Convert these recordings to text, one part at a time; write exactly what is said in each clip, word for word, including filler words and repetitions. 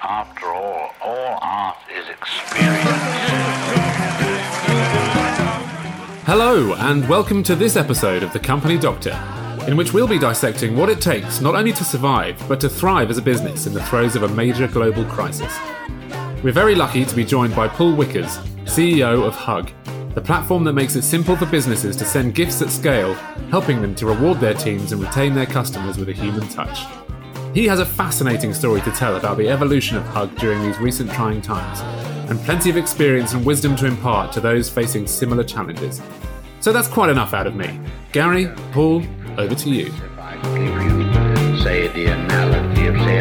After all, all art is experience. Hello, and welcome to this episode of The Company Doctor, in which we'll be dissecting what it takes not only to survive, but to thrive as a business in the throes of a major global crisis. We're very lucky to be joined by Paul Wickers, C E O of Hug, the platform that makes it simple for businesses to send gifts at scale, helping them to reward their teams and retain their customers with a human touch. He has a fascinating story to tell about the evolution of Hug during these recent trying times, and plenty of experience and wisdom to impart to those facing similar challenges. So that's quite enough out of me. Gary, Paul, over to you. If I give you, say, the analogy of, say, a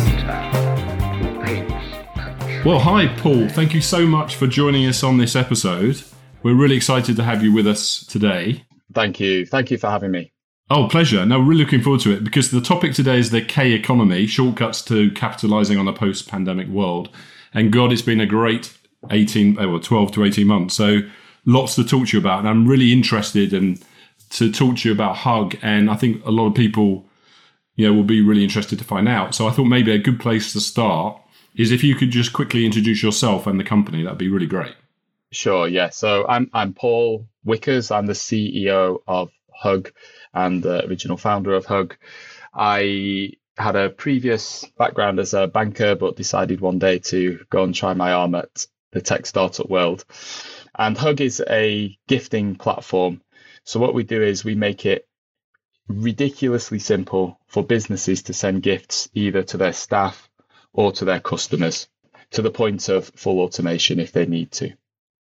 painter who paints a tree. Well, hi, Paul. Thank you so much for joining us on this episode. We're really excited to have you with us today. Thank you. Thank you for having me. Oh, pleasure. No, we're really looking forward to it because the topic today is the K economy, shortcuts to capitalising on a post-pandemic world. And God, it's been a great eighteen, well, twelve to eighteen months. So lots to talk to you about. And I'm really interested in to talk to you about Hug. And I think a lot of people, you know, will be really interested to find out. So I thought maybe a good place to start is if you could just quickly introduce yourself and the company. That'd be really great. Sure. Yeah. So I'm I'm Paul Wickers. I'm the C E O of Hug and the original founder of Hug. I had a previous background as a banker, but decided one day to go and try my arm at the tech startup world. And Hug is a gifting platform. So what we do is we make it ridiculously simple for businesses to send gifts either to their staff or to their customers, to the point of full automation if they need to.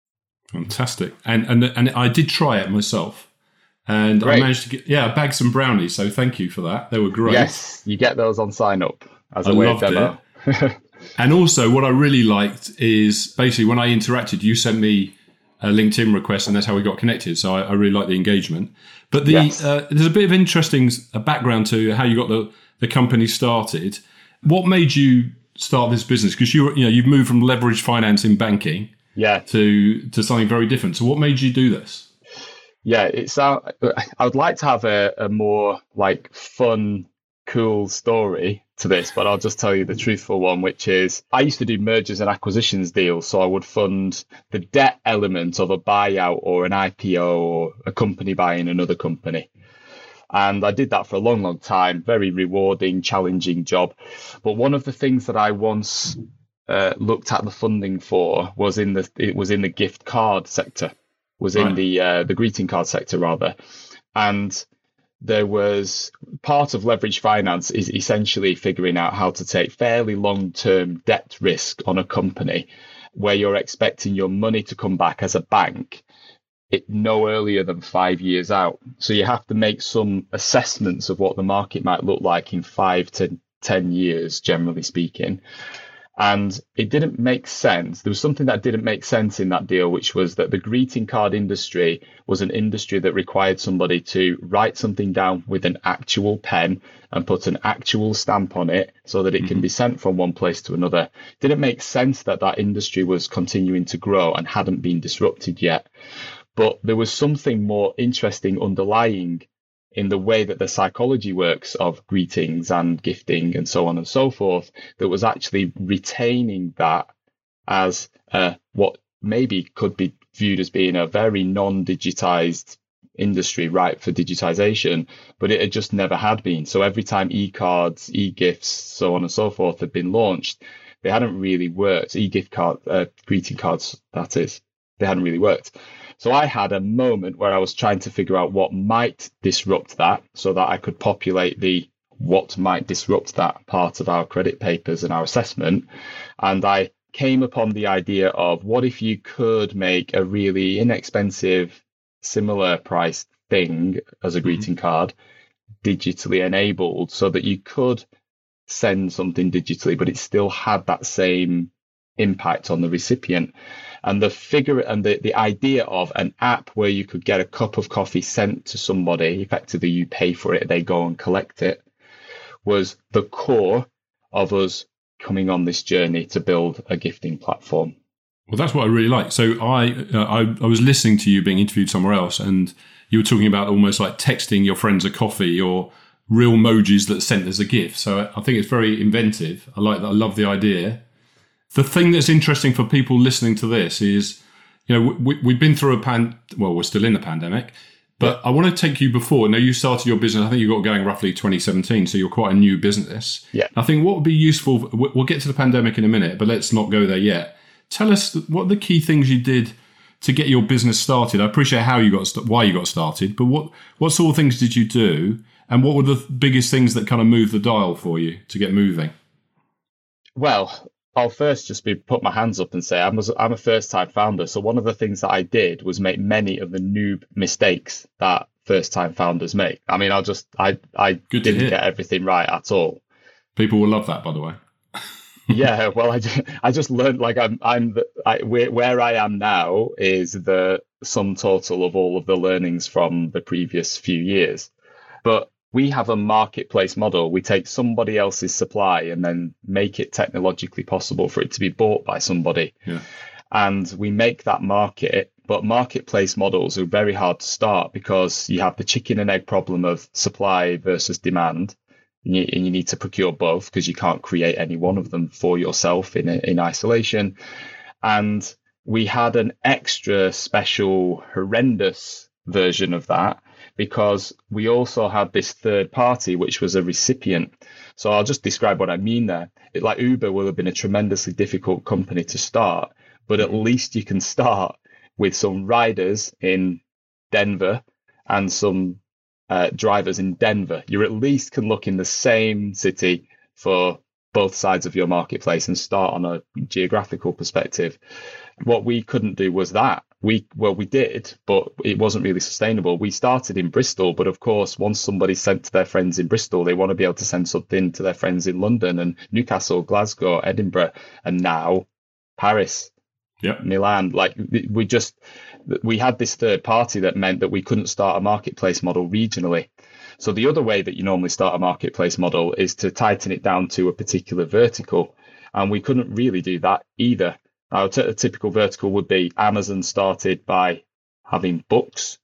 Fantastic. And and and I did try it myself. And Great. I managed to get, yeah, I bagged some brownies. So thank you for that. They were great. Yes, you get those on sign up as a I way of loved demo. it. And also what I really liked is basically when I interacted, you sent me a LinkedIn request and that's how we got connected. So I, I really like the engagement. But the Yes. uh, there's a bit of interesting uh, background to how you got the, the company started. What made you start this business? Because you you know you've moved from leveraged finance in banking Yeah. to to something very different. So what made you do this? Yeah, it's. Uh, I would like to have a, a more like fun, cool story to this, but I'll just tell you the truthful one, which is I used to do mergers and acquisitions deals. So I would fund the debt element of a buyout or an I P O or a company buying another company. And I did that for a long, long time. Very rewarding, challenging job. But one of the things that I once uh, looked at the funding for was in the it was in the gift card sector. was in Right. the uh, the greeting card sector rather, and there was part of leverage finance is essentially figuring out how to take fairly long-term debt risk on a company where you're expecting your money to come back as a bank it no earlier than five years out. So you have to make some assessments of what the market might look like in five to ten years, generally speaking. And it didn't make sense. There was something that didn't make sense in that deal, which was that the greeting card industry was an industry that required somebody to write something down with an actual pen and put an actual stamp on it so that it can be sent from one place to another. It didn't make sense that that industry was continuing to grow and hadn't been disrupted yet. But there was something more interesting underlying in the way that the psychology works of greetings and gifting and so on and so forth, that was actually retaining that as uh, what maybe could be viewed as being a very non-digitized industry, ripe for digitization, but it had just never had been. So every time e-cards, e-gifts, so on and so forth had been launched, they hadn't really worked. E-gift card, uh, greeting cards, that is, they hadn't really worked. So I had a moment where I was trying to figure out what might disrupt that so that I could populate the what might disrupt that part of our credit papers and our assessment. And I came upon the idea of what if you could make a really inexpensive, similar priced thing as a mm-hmm. greeting card digitally enabled so that you could send something digitally, but it still had that same impact on the recipient. And the figure and the, the idea of an app where you could get a cup of coffee sent to somebody, effectively you pay for it, they go and collect it, was the core of us coming on this journey to build a gifting platform. Well, that's what I really like. So I, uh, I I was listening to you being interviewed somewhere else, and you were talking about almost like texting your friends a coffee or real emojis that sent as a gift. So I think it's very inventive. I like that. I love the idea. The thing that's interesting for people listening to this is, you know, we, we've been through a pan. Well, we're still in the pandemic, but yeah. I want to take you before. Now, you started your business. I think you got going roughly twenty seventeen, so you're quite a new business. Yeah. I think what would be useful. We'll get to the pandemic in a minute, but let's not go there yet. Tell us what are the key things you did to get your business started. I appreciate how you got why you got started, but what what sort of things did you do, and what were the biggest things that kind of moved the dial for you to get moving? Well, I'll first just be put my hands up and say I'm, I'm a first-time founder. So one of the things that I did was make many of the noob mistakes that first-time founders make. I mean, I'll just I I Good didn't get everything right at all. People will love that, by the way. Yeah, well, I, I just learned like I'm I'm the, I, where, where I am now is the sum total of all of the learnings from the previous few years. But we have a marketplace model. We take somebody else's supply and then make it technologically possible for it to be bought by somebody. Yeah. And we make that market, but marketplace models are very hard to start because you have the chicken and egg problem of supply versus demand. And you, and you need to procure both because you can't create any one of them for yourself in in isolation. And we had an extra special horrendous version of that because we also had this third party, which was a recipient. So I'll just describe what I mean there. It, like Uber will have been a tremendously difficult company to start, but at least you can start with some riders in Denver and some uh, drivers in Denver. You at least can look in the same city for both sides of your marketplace and start on a geographical perspective. What we couldn't do was that. We well, we did, but it wasn't really sustainable. We started in Bristol, but of course, once somebody sent to their friends in Bristol, they want to be able to send something to their friends in London and Newcastle, Glasgow, Edinburgh, and now Paris, yep. Milan. Like we just, we had this third party that meant that we couldn't start a marketplace model regionally. So the other way that you normally start a marketplace model is to tighten it down to a particular vertical, and we couldn't really do that either. Now, t- a typical vertical would be Amazon started by having books,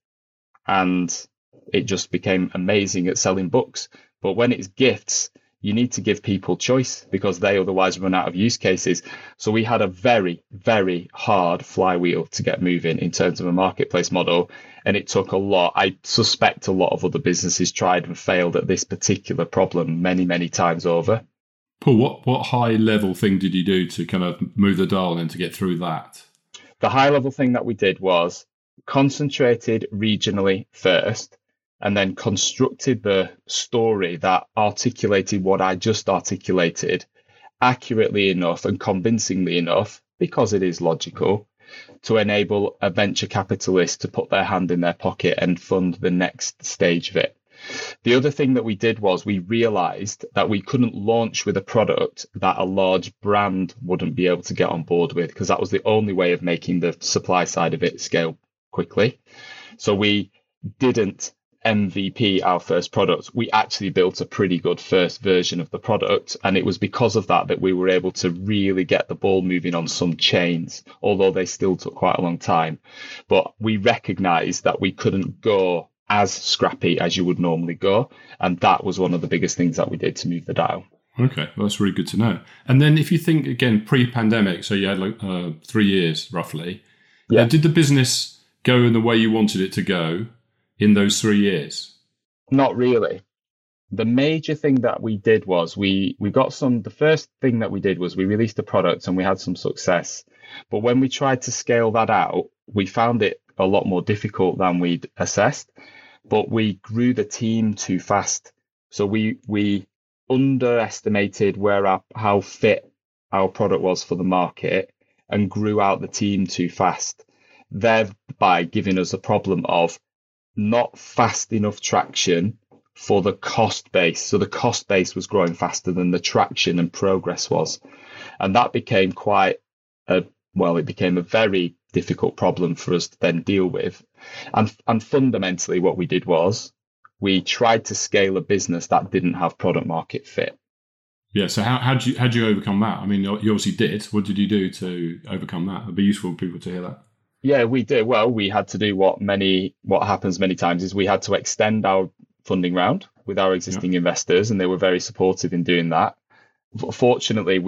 and it just became amazing at selling books. But when it's gifts, you need to give people choice because they otherwise run out of use cases. So we had a very, very hard flywheel to get moving in terms of a marketplace model. And it took a lot. I suspect a lot of other businesses tried and failed at this particular problem many, many times over. Paul, what, what high level thing did you do to kind of move the dial and to get through that? The high level thing that we did was concentrated regionally first, and then constructed the story that articulated what I just articulated accurately enough and convincingly enough, because it is logical, to enable a venture capitalist to put their hand in their pocket and fund the next stage of it. The other thing that we did was we realized that we couldn't launch with a product that a large brand wouldn't be able to get on board with, because that was the only way of making the supply side of it scale quickly. So we didn't M V P our first product. We actually built a pretty good first version of the product. And it was because of that that we were able to really get the ball moving on some chains, although they still took quite a long time. But we recognized that we couldn't go as scrappy as you would normally go. And that was one of the biggest things that we did to move the dial. Okay, well, that's really good to know. And then if you think, again, pre-pandemic, so you had like uh, three years roughly, yeah. uh, did the business go in the way you wanted it to go in those three years? Not really. The major thing that we did was we, we got some, the first thing that we did was we released a product and we had some success. But when we tried to scale that out, we found it a lot more difficult than we'd assessed. But we grew the team too fast. So we we underestimated where our, how fit our product was for the market and grew out the team too fast, thereby giving us a problem of not fast enough traction for the cost base. So the cost base was growing faster than the traction and progress was. And that became quite a, well, it became a very difficult problem for us to then deal with. And, and fundamentally what we did was we tried to scale a business that didn't have product market fit. Yeah. So how how did you how did you overcome that? I mean, you obviously did. What did you do to overcome that? It'd be useful for people to hear that. Yeah, we did. Well, we had to do what many what happens many times is we had to extend our funding round with our existing yeah. investors, and they were very supportive in doing that. Fortunately, we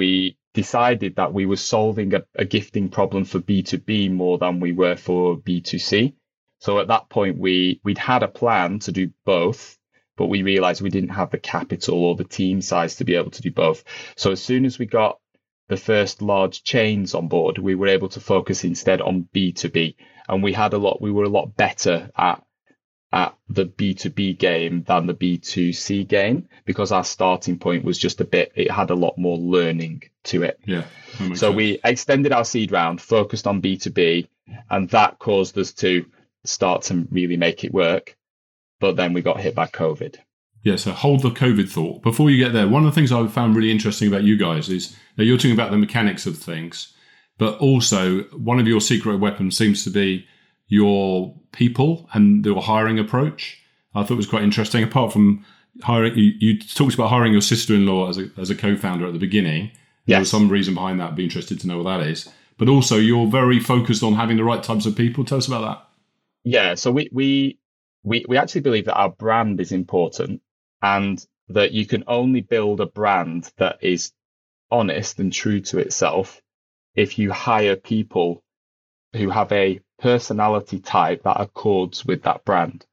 decided that we were solving a, a gifting problem for B two B more than we were for B two C. So at that point, we, we'd had a plan to do both, but we realized we didn't have the capital or the team size to be able to do both. So as soon as we got the first large chains on board, we were able to focus instead on B two B. And we had a lot, we were a lot better at at the B two B game than the B two C game, because our starting point was just a bit, it had a lot more learning to it. Yeah. So sense. we extended our seed round, focused on B two B, and that caused us to start to really make it work. But then we got hit by COVID. Yeah, so hold the COVID thought. Before you get there, one of the things I found really interesting about you guys is that you're talking about the mechanics of things, but also one of your secret weapons seems to be your people and your hiring approach. I thought it was quite interesting. Apart from hiring, you, you talked about hiring your sister-in-law as a, as a co-founder at the beginning. Yes. There was some reason behind that. I'd be interested to know what that is. But also, you're very focused on having the right types of people. Tell us about that. Yeah, so we we we, we actually believe that our brand is important, and that you can only build a brand that is honest and true to itself if you hire people who have a personality type that accords with that brand.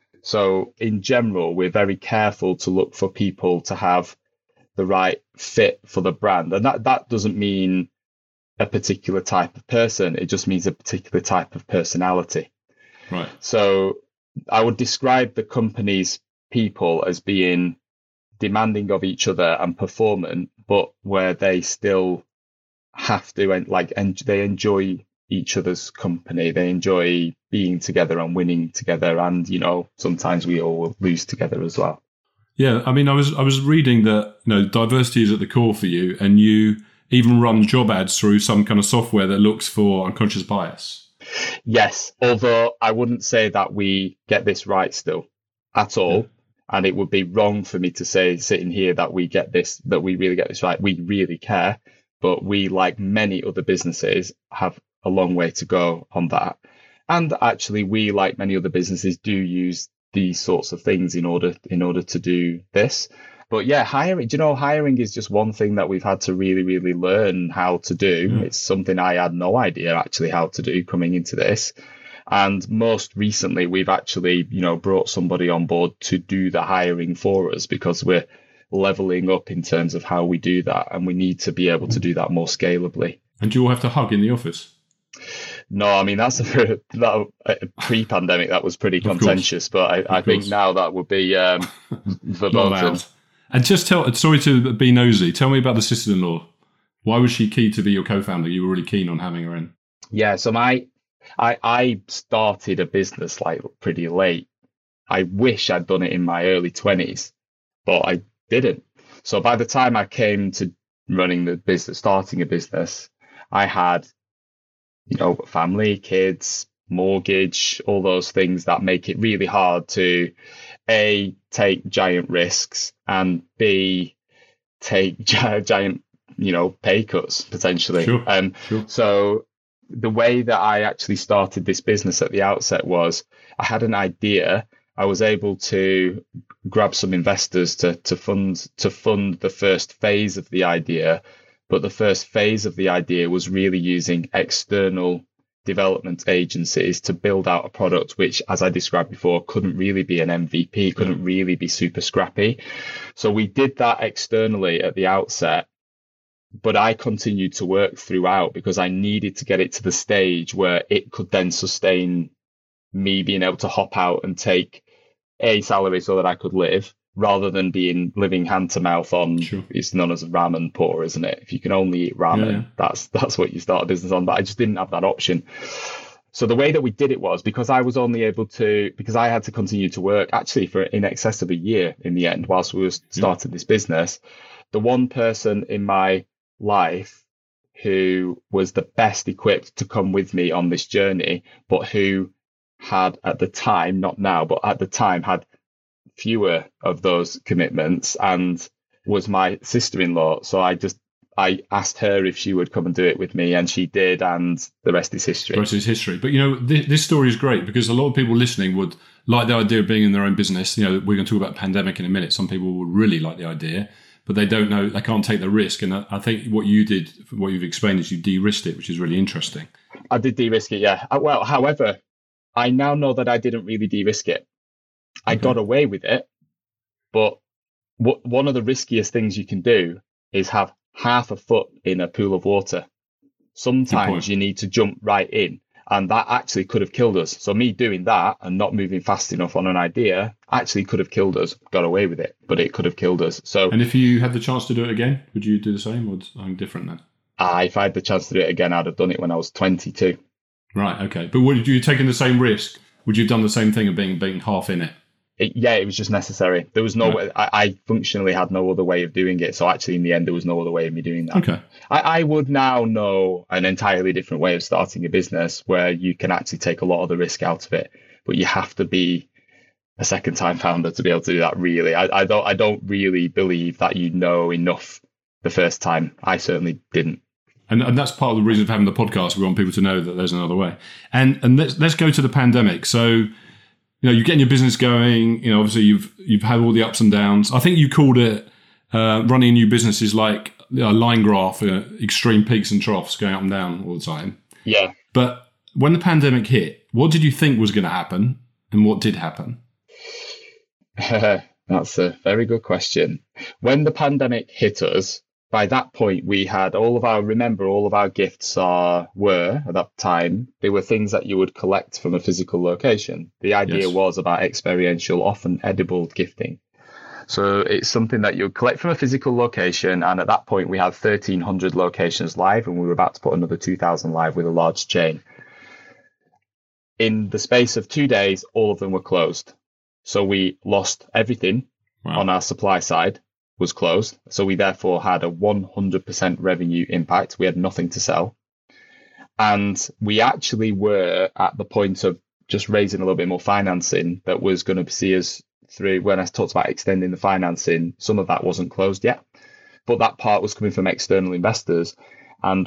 So in general, we're very careful to look for people to have the right fit for the brand. And that, that doesn't mean a particular type of person. It just means a particular type of personality. Right. So I would describe the company's people as being demanding of each other and performant, but where they still have to, and like, and they enjoy each other's company. They enjoy being together and winning together, and you know, sometimes we all lose together as well. Yeah, I mean, I was I was reading that, you know, diversity is at the core for you, and you even run job ads through some kind of software that looks for unconscious bias. Yes, although I wouldn't say that we get this right still at all. Yeah. And it would be wrong for me to say, sitting here, that we get this, that we really get this right. We really care, but we, like many other businesses, have a long way to go on that. And actually, we, like many other businesses, do use these sorts of things in order in order to do this. But yeah, hiring, do you know, hiring is just one thing that we've had to really, really learn how to do. Mm. It's something I had no idea actually how to do coming into this. And most recently, we've actually, you know, brought somebody on board to do the hiring for us, because we're leveling up in terms of how we do that. And we need to be able to do that more scalably. And do you all have to hug in the office? No, I mean, that's a, that, pre-pandemic, that was pretty contentious. But I, I think now that would be um, verboten. And just tell, sorry to be nosy, tell me about the sister-in-law. Why was she key to be your co-founder? You were really keen on having her in. Yeah, so my... I, I started a business like pretty late. I wish I'd done it in my early twenties, but I didn't. So by the time I came to running the business, starting a business, I had, you know, family, kids, mortgage, all those things that make it really hard to A, take giant risks, and B, take gi- giant, you know, pay cuts potentially. Sure, um, sure. So the way that I actually started this business at the outset was I had an idea. I was able to grab some investors to to fund to fund the first phase of the idea. But the first phase of the idea was really using external development agencies to build out a product which, as I described before, couldn't really be an M V P, couldn't really be super scrappy. So we did that externally at the outset. But I continued to work throughout because I needed to get it to the stage where it could then sustain me being able to hop out and take a salary so that I could live, rather than being living hand to mouth on, sure. It's known as ramen poor, isn't it? If you can only eat ramen, yeah. that's that's what you start a business on. But I just didn't have that option. So the way that we did it was, because I was only able to, because I had to continue to work actually for in excess of a year in the end, whilst we were starting yeah. this business, the one person in my life who was the best equipped to come with me on this journey, but who had at the time, not now, but at the time had fewer of those commitments, and was my sister-in-law. So I just, I asked her if she would come and do it with me, and she did, and the rest is history. The rest is history. But, you know, th- this story is great because a lot of people listening would like the idea of being in their own business. You know, we're going to talk about pandemic in a minute. Some people would really like the idea. but they don't know, they can't take the risk. And I, I think what you did, what you've explained, is you de-risked it, which is really interesting. I did de-risk it, yeah. Uh, Well, however, I now know that I didn't really de-risk it. I Okay. got away with it, but what, one of the riskiest things you can do is have half a foot in a pool of water. Sometimes you need to jump right in, and that actually could have killed us. So me doing that and not moving fast enough on an idea actually could have killed us. Got away with it, but it could have killed us. So And if you had the chance to do it again, would you do the same or something different then? uh, if I had the chance to do it again, I'd have done it when I was twenty-two. Right, okay. But would you taken the same risk? Would you have done the same thing of being being half in it? It, yeah, it was just necessary. There was no Right. way, I, I functionally had no other way of doing it. So actually, in the end, there was no other way of me doing that. Okay. I, I would now know an entirely different way of starting a business where you can actually take a lot of the risk out of it, but you have to be a second time founder to be able to do that. Really, I, I don't. I don't really believe that you know enough the first time. I certainly didn't. And, and that's part of the reason for having the podcast. We want people to know that there's another way. And and let's let's go to the pandemic. So, you know, you're getting your business going. You know, obviously you've you've had all the ups and downs. I think you called it uh, running a new business is like a line graph, uh, extreme peaks and troughs going up and down all the time. Yeah. But when the pandemic hit, what did you think was going to happen, and what did happen? That's a very good question. When the pandemic hit us, by that point we had all of our, remember, all of our gifts are, were, at that time, they were things that you would collect from a physical location. The idea Yes. was about experiential, often edible gifting. So it's something that you would collect from a physical location. And at that point, we had thirteen hundred locations live, and we were about to put another two thousand live with a large chain. In the space of two days, all of them were closed. So we lost everything Wow. on our supply side was closed. So we therefore had a one hundred percent revenue impact. We had nothing to sell. And we actually were at the point of just raising a little bit more financing that was going to see us through. When I talked about extending the financing, some of that wasn't closed yet, but that part was coming from external investors, and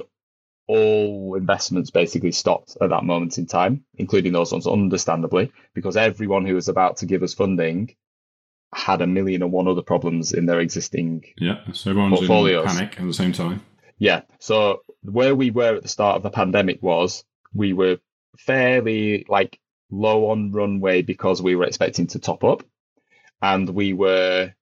all investments basically stopped at that moment in time, including those ones, understandably, because everyone who was about to give us funding had a million and one other problems in their existing. Yeah. So everyone's Portfolios. in panic at the same time. Yeah. So where we were at the start of the pandemic was we were fairly like low on runway because we were expecting to top up, and we were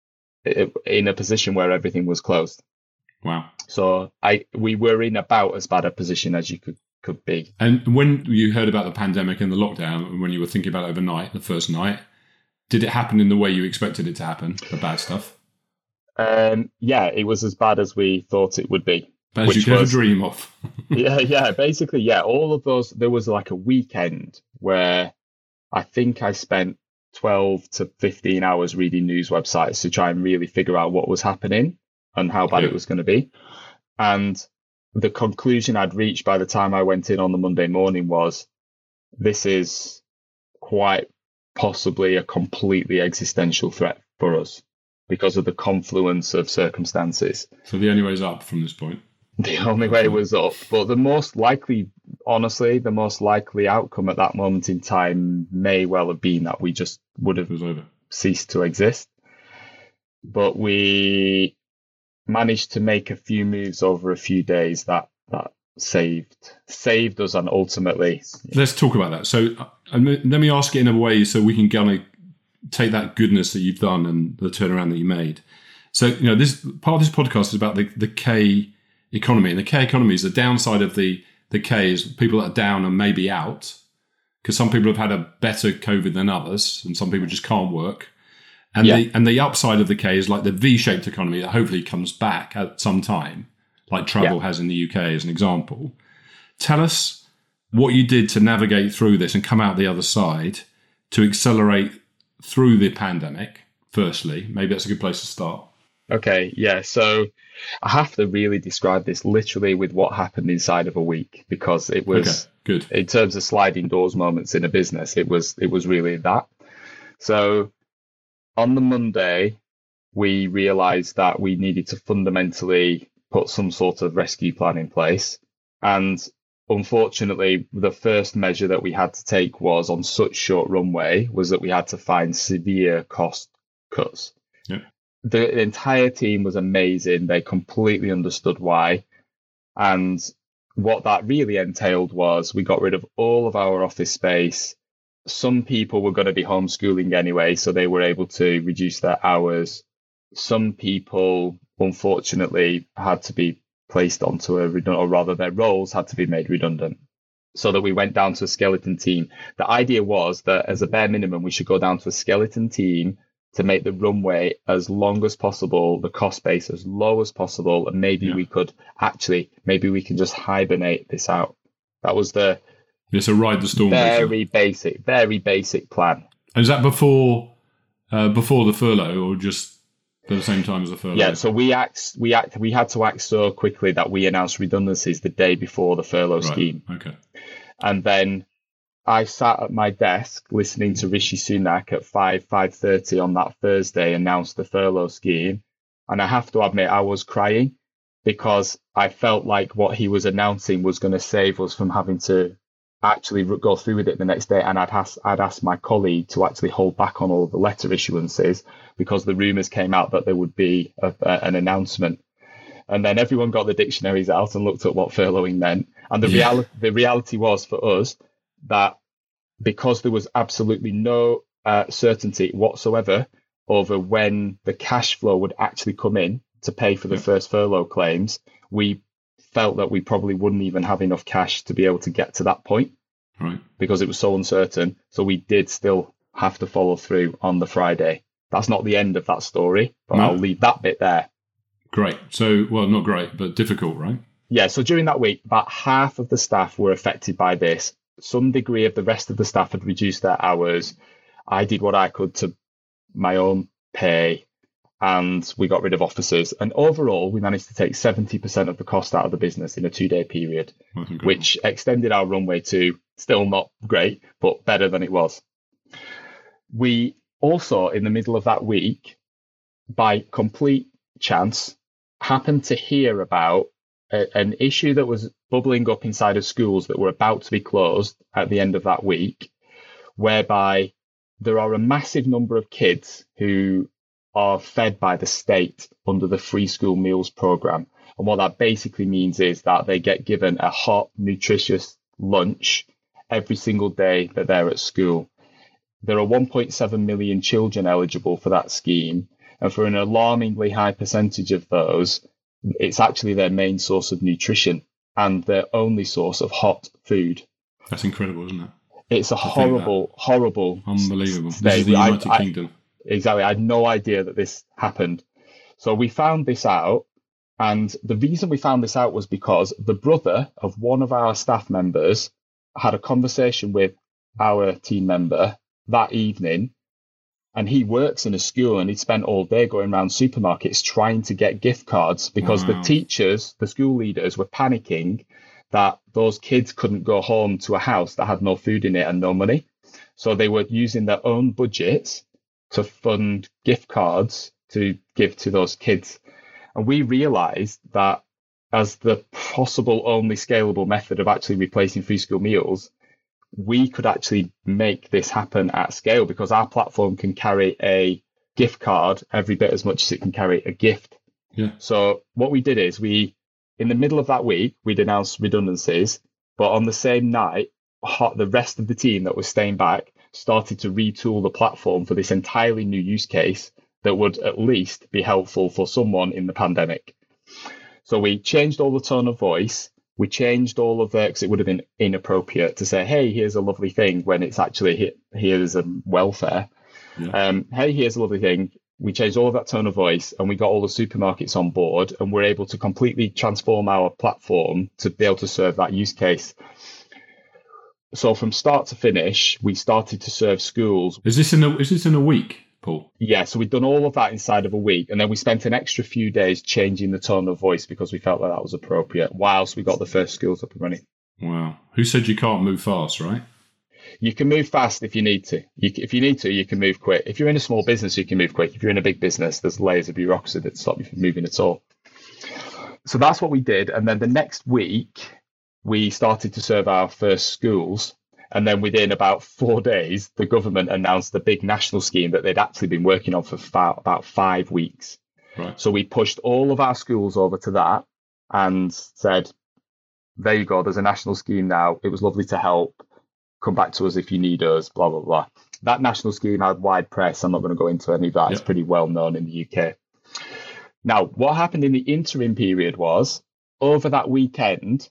i- in a position where everything was closed. Wow. So I we were in about as bad a position as you could could be. And when you heard about the pandemic and the lockdown, and when you were thinking about it overnight, the first night, did it happen in the way you expected it to happen? The bad stuff, Um, yeah, it was as bad as we thought it would be. as Which you could ever was- dream of. yeah, yeah, basically, yeah. All of those. There was like a weekend where I think I spent twelve to fifteen hours reading news websites to try and really figure out what was happening and how bad Yeah. it was going to be. And the conclusion I'd reached by the time I went in on the Monday morning was this is quite possibly a completely existential threat for us because of the confluence of circumstances. So the only way is up from this point. The only way was up. But the most likely, honestly, the most likely outcome at that moment in time may well have been that we just would It have was over. ceased to exist. But we managed to make a few moves over a few days that that saved saved us, and ultimately, Let's talk about that. So uh, and let me ask it in a way so we can kind of take that goodness that you've done and the turnaround that you made. So, you know, this part of this podcast is about the, the K economy. And the K economy is the downside of the, the K is people that are down and maybe out, because some people have had a better COVID than others, and some people just can't work. And Yeah. the and the upside of the K is like the V-shaped economy that hopefully comes back at some time, like travel Yeah. has in the U K as an example. Tell us what you did to navigate through this and come out the other side to accelerate through the pandemic, firstly. Maybe that's a good place to start. okay, yeah. So I have to really describe this literally with what happened inside of a week, because it was. Okay, good. In terms of sliding doors moments in a business, it was it was really that. So on the Monday, we realized that we needed to fundamentally put some sort of rescue plan in place. And unfortunately, the first measure that we had to take was on such short runway was that we had to find severe cost cuts. Yeah. the entire team was amazing. They completely understood why. And what that really entailed was we got rid of all of our office space. Some people were going to be homeschooling anyway, so they were able to reduce their hours. Some people, unfortunately, had to be placed onto a redundant, or rather their roles had to be made redundant, so that we went down to a skeleton team. The idea was that as a bare minimum, we should go down to a skeleton team to make the runway as long as possible, the cost base as low as possible, and maybe yeah. we could actually, maybe we can just hibernate this out. That was the It's a ride the storm. Very basic, very basic plan. And is that before uh, before the furlough, or just at the same time as the furlough? Yeah, so we act, we act, we had to act so quickly that we announced redundancies the day before the furlough right. scheme. Okay. And then I sat at my desk listening to Rishi Sunak at five, five thirty on that Thursday announce the furlough scheme. And I have to admit, I was crying because I felt like what he was announcing was going to save us from having to actually go through with it the next day. And I'd asked, I'd asked my colleague to actually hold back on all of the letter issuances because the rumours came out that there would be a, a, an announcement. And then everyone got the dictionaries out and looked at what furloughing meant. And the, yeah. reali- the reality was for us that because there was absolutely no uh, certainty whatsoever over when the cash flow would actually come in to pay for the yeah. first furlough claims, we felt that we probably wouldn't even have enough cash to be able to get to that point, right? Because it was so uncertain. So we did still have to follow through on the Friday. That's not the end of that story, but no. I'll leave that bit there. Great. So, well, not great, but difficult, right? Yeah. So during that week, about half of the staff were affected by this. Some degree of the rest of the staff had reduced their hours. I did what I could to my own pay, and we got rid of officers. And overall, we managed to take seventy percent of the cost out of the business in a two-day period, which extended our runway to still not great, but better than it was. We also, in the middle of that week, by complete chance, happened to hear about a, an issue that was bubbling up inside of schools that were about to be closed at the end of that week, whereby there are a massive number of kids who are fed by the state under the free school meals program. And what that basically means is that they get given a hot, nutritious lunch every single day that they're at school. There are one point seven million children eligible for that scheme. And for an alarmingly high percentage of those, it's actually their main source of nutrition and their only source of hot food. That's incredible, isn't it? It's a horrible, horrible... Unbelievable. This is the United I, Kingdom. I, exactly. I had no idea that this happened. So we found this out. And the reason we found this out was because the brother of one of our staff members had a conversation with our team member that evening. And he works in a school and he'd spent all day going around supermarkets trying to get gift cards because wow. the teachers, the school leaders were panicking that those kids couldn't go home to a house that had no food in it and no money. So they were using their own budgets to fund gift cards to give to those kids. And we realized that as the possible only scalable method of actually replacing free school meals, we could actually make this happen at scale because our platform can carry a gift card every bit as much as it can carry a gift. Yeah. So what we did is we, in the middle of that week, we'd announced redundancies, but on the same night, the rest of the team that was staying back started to retool the platform for this entirely new use case that would at least be helpful for someone in the pandemic. So we changed all the tone of voice. We changed all of the, because it would have been inappropriate to say, hey, here's a lovely thing when it's actually, here's a welfare. Yeah. Um, hey, here's a lovely thing. We changed all of that tone of voice and we got all the supermarkets on board and we're able to completely transform our platform to be able to serve that use case. So from start to finish, we started to serve schools. Is this in a, is this in a week, Paul? Yeah, so we'd done all of that inside of a week. And then we spent an extra few days changing the tone of voice because we felt that that was appropriate whilst we got the first schools up and running. Wow. Who said you can't move fast, right? You can move fast if you need to. You, if you need to, you can move quick. If you're in a small business, you can move quick. If you're in a big business, there's layers of bureaucracy that stop you from moving at all. So that's what we did. And then the next week, we started to serve our first schools. And then within about four days, the government announced the big national scheme that they'd actually been working on for fa- about five weeks. Right. So we pushed all of our schools over to that and said, there you go, there's a national scheme now. It was lovely to help. Come back to us if you need us, blah, blah, blah. That national scheme had wide press. I'm not going to go into any of that. Yep. It's pretty well known in the U K. Now, what happened in the interim period was, over that weekend,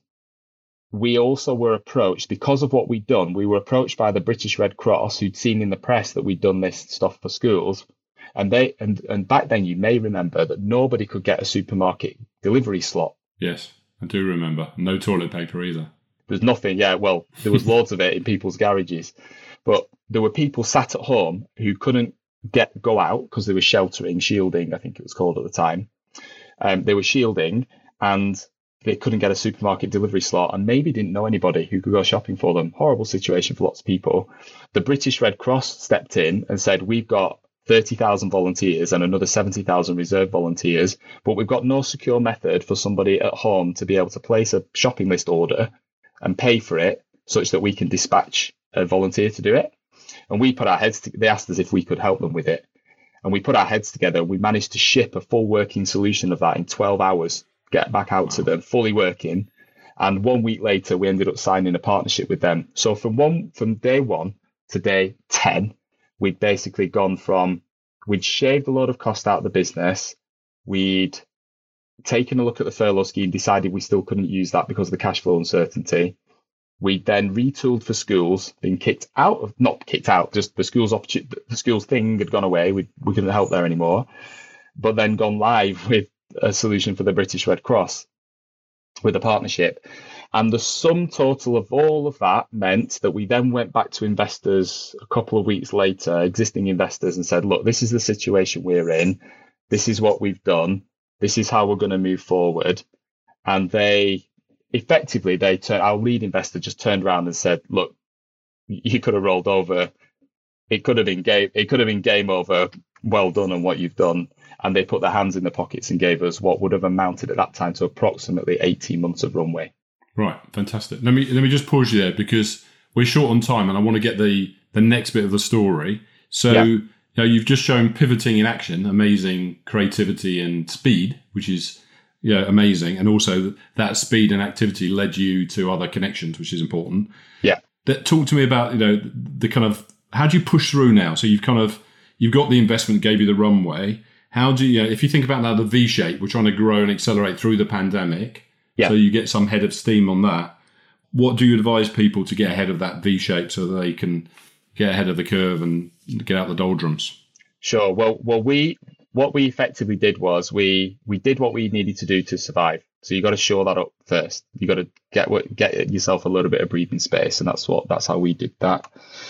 we also were approached, because of what we'd done, we were approached by the British Red Cross, who'd seen in the press that we'd done this stuff for schools. And they and, and back then, you may remember that nobody could get a supermarket delivery slot. Yes, I do remember. No toilet paper either. There's nothing, yeah, well, there was loads of it in people's garages. But there were people sat at home who couldn't get go out because they were sheltering, shielding, I think it was called at the time. Um, they were shielding and they couldn't get a supermarket delivery slot and maybe didn't know anybody who could go shopping for them. Horrible situation for lots of people. The British Red Cross stepped in and said, we've got thirty thousand volunteers and another seventy thousand reserve volunteers, but we've got no secure method for somebody at home to be able to place a shopping list order and pay for it such that we can dispatch a volunteer to do it. And we put our heads, to, they asked us if we could help them with it. And we put our heads together. We managed to ship a full working solution of that in twelve hours. Get back out to them, fully working. And one week later, we ended up signing a partnership with them. So from one, from day one to day ten, we'd basically gone from, we'd shaved a lot of cost out of the business. We'd taken a look at the furlough scheme, decided we still couldn't use that because of the cash flow uncertainty. We then retooled for schools, been kicked out of, not kicked out, just the schools opportunity, the schools thing had gone away. We, we couldn't help there anymore, but then gone live with a solution for the British Red Cross with a partnership. And the sum total of all of that meant that we then went back to investors a couple of weeks later, existing investors, and said, look, this is the situation we're in. This is what we've done. This is how we're going to move forward. And they effectively, they turned, our lead investor just turned around and said, look, you could have rolled over. It could have been game, it could have been game over. Well done on what you've done. And they put their hands in their pockets and gave us what would have amounted at that time to approximately eighteen months of runway. Right, fantastic. Let me let me just pause you there because we're short on time and I want to get the, the next bit of the story. So yeah. you know, you've just shown pivoting in action, amazing creativity and speed, which is yeah, amazing. And also that speed and activity led you to other connections, which is important. Yeah. That, talk to me about, you know, the kind of, how do you push through now? So you've kind of, you've got the investment, gave you the runway. How do you, if you think about now the V shape, we're trying to grow and accelerate through the pandemic. Yeah. So you get some head of steam on that. What do you advise people to get ahead of that V shape so that they can get ahead of the curve and get out the doldrums? Sure. Well, well, we, what we effectively did was we, we did what we needed to do to survive. So you got to shore that up first. You got to get get yourself a little bit of breathing space. And that's what, that's how we did that.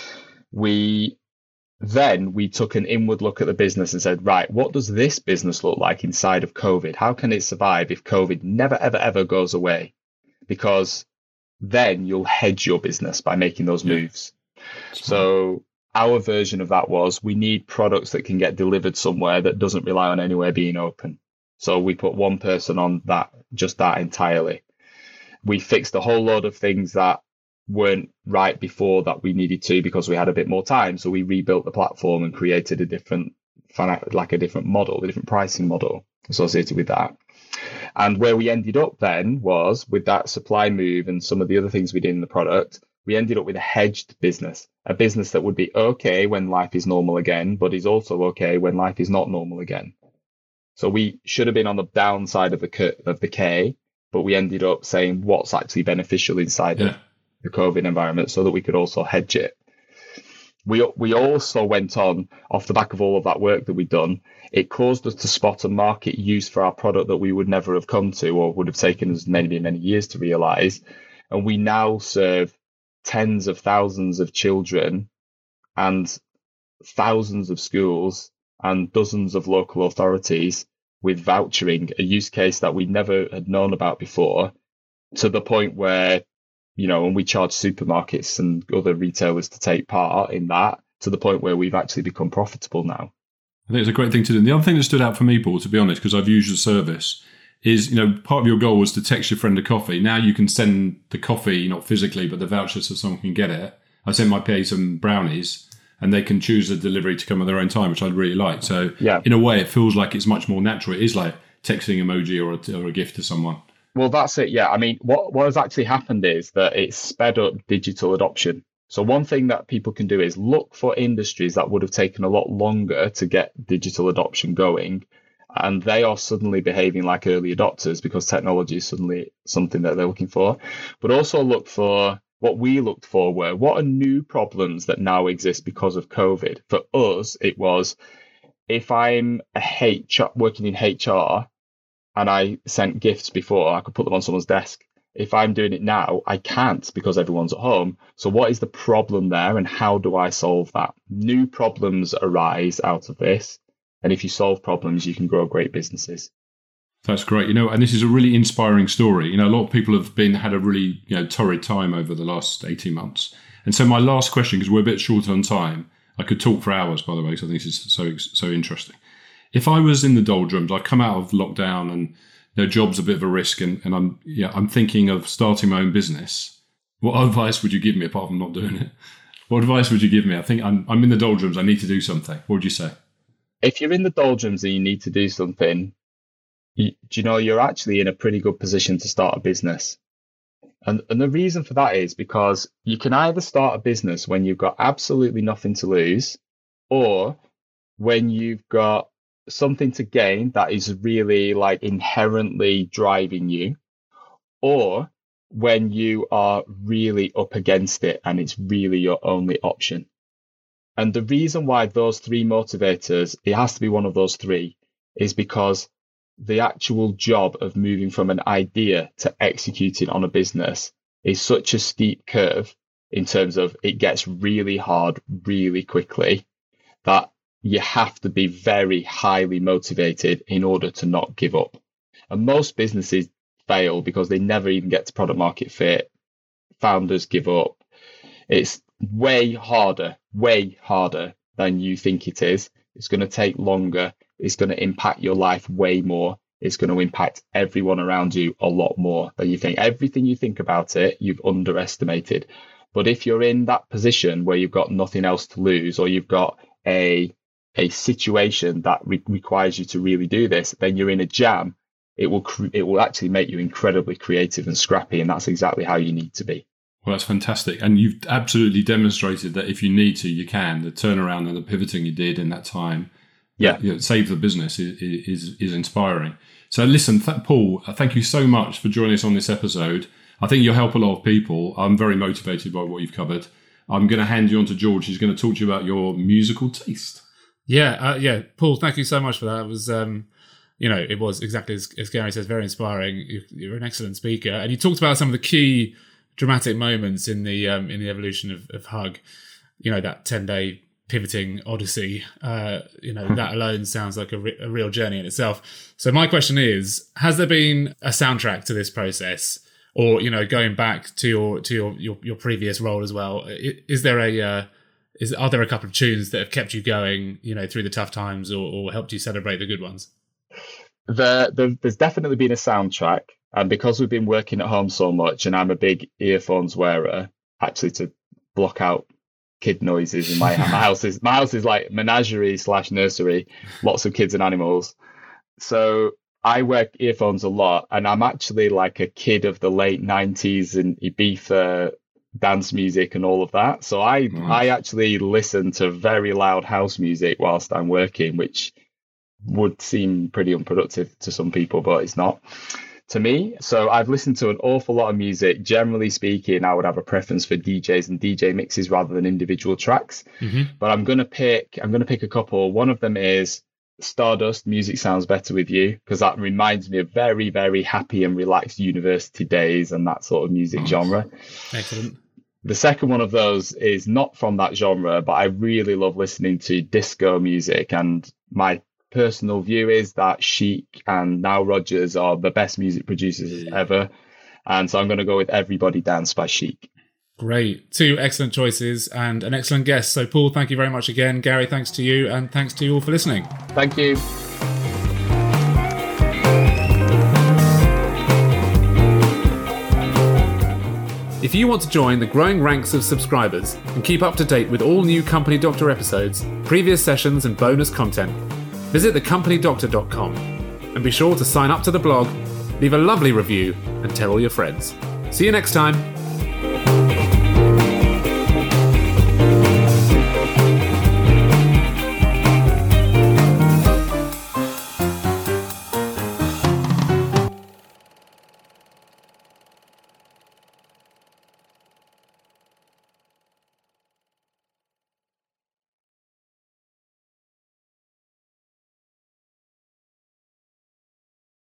We, Then we took an inward look at the business and said, right, what does this business look like inside of COVID? How can it survive if COVID never, ever, ever goes away? Because then you'll hedge your business by making those moves. So our version of that was we need products that can get delivered somewhere that doesn't rely on anywhere being open. So we put one person on that, just that entirely. We fixed a whole load of things that weren't right before that we needed to because we had a bit more time. So we rebuilt the platform and created a different, like a different model, a different pricing model associated with that. And where we ended up then was with that supply move and some of the other things we did in the product, we ended up with a hedged business, a business that would be okay when life is normal again, but is also okay when life is not normal again. So we should have been on the downside of the of the K, but we ended up saying what's actually beneficial inside yeah. of the COVID environment so that we could also hedge it. We we also went on, off the back of all of that work that we'd done, it caused us to spot a market use for our product that we would never have come to or would have taken us many, many years to realize. And we now serve tens of thousands of children and thousands of schools and dozens of local authorities with vouchering, a use case that we never had known about before, to the point where, you know, and we charge supermarkets and other retailers to take part in that, to the point where we've actually become profitable now. I think it's a great thing to do. And the other thing that stood out for me, Paul, to be honest, because I've used the service, is, you know, part of your goal was to text your friend a coffee. Now you can send the coffee, not physically, but the voucher so someone can get it. I sent my P A some brownies, and they can choose a delivery to come at their own time, which I really like. So yeah. in a way, it feels like it's much more natural. It is like texting emoji or a, or a gift to someone. Well, that's it. Yeah. I mean, what, what has actually happened is that it's sped up digital adoption. So one thing that people can do is look for industries that would have taken a lot longer to get digital adoption going. And they are suddenly behaving like early adopters because technology is suddenly something that they're looking for. But also look for what we looked for were what are new problems that now exist because of COVID. For us, it was if I'm a H R, working in H R and I sent gifts before, I could put them on someone's desk. If I'm doing it now, I can't because everyone's at home. So what is the problem there and how do I solve that? New problems arise out of this. And if you solve problems, you can grow great businesses. That's great. You know, and this is a really inspiring story. You know, a lot of people have been had a really, you know, torrid time over the last eighteen months. And so my last question, because we're a bit short on time, I could talk for hours, by the way, because I think this is so, so interesting. If I was in the doldrums, I've come out of lockdown and you know, job's a bit of a risk, and, and I'm yeah, I'm thinking of starting my own business. What advice would you give me apart from not doing it? What advice would you give me? I think I'm I'm in the doldrums. I need to do something. What would you say? If you're in the doldrums and you need to do something, you, do you know you're actually in a pretty good position to start a business? And and the reason for that is because you can either start a business when you've got absolutely nothing to lose, or when you've got something to gain that is really like inherently driving you, or when you are really up against it and it's really your only option. And the reason why those three motivators, it has to be one of those three, is because the actual job of moving from an idea to executing on a business is such a steep curve in terms of it gets really hard really quickly that you have to be very highly motivated in order to not give up. And most businesses fail because they never even get to product market fit. Founders give up. It's way harder, way harder than you think it is. It's going to take longer. It's going to impact your life way more. It's going to impact everyone around you a lot more than you think. Everything you think about it, you've underestimated. But if you're in that position where you've got nothing else to lose, or you've got a a situation that re- requires you to really do this, then you're in a jam. It will cre- it will actually make you incredibly creative and scrappy, and that's exactly how you need to be. Well, that's fantastic. And you've absolutely demonstrated that if you need to, you can. The turnaround and the pivoting you did in that time, yeah, you know, save the business is, is, is inspiring. So listen, th- Paul, thank you so much for joining us on this episode. I think you'll help a lot of people. I'm very motivated by what you've covered. I'm going to hand you on to George. He's going to talk to you about your musical taste. Yeah, uh, yeah, Paul, thank you so much for that. It was, um, you know, it was exactly as, as Gary says, very inspiring. You, you're an excellent speaker, and you talked about some of the key dramatic moments in the um, in the evolution of, of Hug. You know, that ten day pivoting odyssey. Uh, you know, that alone sounds like a, re- a real journey in itself. So my question is: has there been a soundtrack to this process, or you know, going back to your to your your, your previous role as well? Is, is there a uh, Is are there a couple of tunes that have kept you going, you know, through the tough times, or, or helped you celebrate the good ones? There, there, there's definitely been a soundtrack, and because we've been working at home so much, and I'm a big earphones wearer, actually to block out kid noises in my, my house is my house is like menagerie slash nursery, lots of kids and animals. So I wear earphones a lot, and I'm actually like a kid of the late nineties in Ibiza dance music and all of that. So I Nice. I actually listen to very loud house music whilst I'm working, which would seem pretty unproductive to some people, but it's not to me. So I've listened to an awful lot of music. Generally speaking, I would have a preference for D Js and D J mixes rather than individual tracks. Mm-hmm. But I'm gonna pick I'm gonna pick a couple. One of them is Stardust, Music Sounds Better With You, because that reminds me of very, very happy and relaxed university days and that sort of music Nice. genre. Excellent. The second one of those is not from that genre, but I really love listening to disco music. And my personal view is that Chic and Nile Rodgers are the best music producers ever. And so I'm going to go with Everybody Dance by Chic. Great. Two excellent choices and an excellent guest. So, Paul, thank you very much again. Gary, thanks to you, and thanks to you all for listening. Thank you. If you want to join the growing ranks of subscribers and keep up to date with all new Company Doctor episodes, previous sessions and bonus content, visit the company doctor dot com and be sure to sign up to the blog, leave a lovely review and tell all your friends. See you next time.